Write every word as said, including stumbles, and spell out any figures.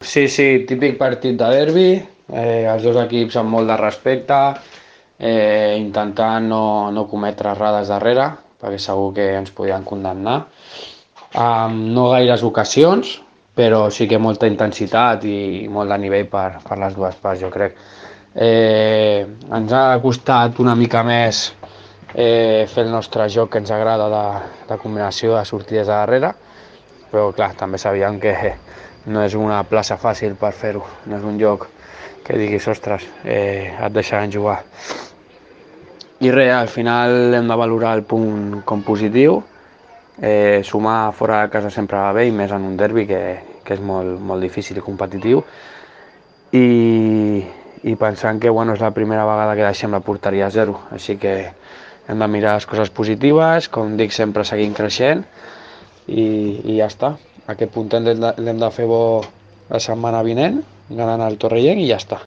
Sí, sí, típic partit de derbi, eh, els dos equips amb molt de respecte, eh, intentant no, no cometre errades darrere, perquè segur que ens podien condemnar. Um, no gaires ocasions, però sí que molta intensitat i molt de nivell per, per les dues parts, jo crec. Eh, ens ha costat una mica més eh, fer el nostre joc que ens agrada de, de combinació de sortides a darrere, però clar, també sabíem que no és una plaça fàcil per fer-ho, no és un lloc que diguis, ostres, eh, et deixaran jugar. I res, al final hem de valorar el punt com positiu, eh, sumar fora de casa sempre va bé, i més en un derbi que, que és molt, molt difícil i competitiu, i, i pensant que bueno, és la primera vegada que deixem la porteria a zero, així que hem de mirar les coses positives, com dic, sempre seguint creixent, i, i ja està. Aquest punt l'hem de, l'hem de fer bo la setmana vinent, ganant el Torrellent, i ja està.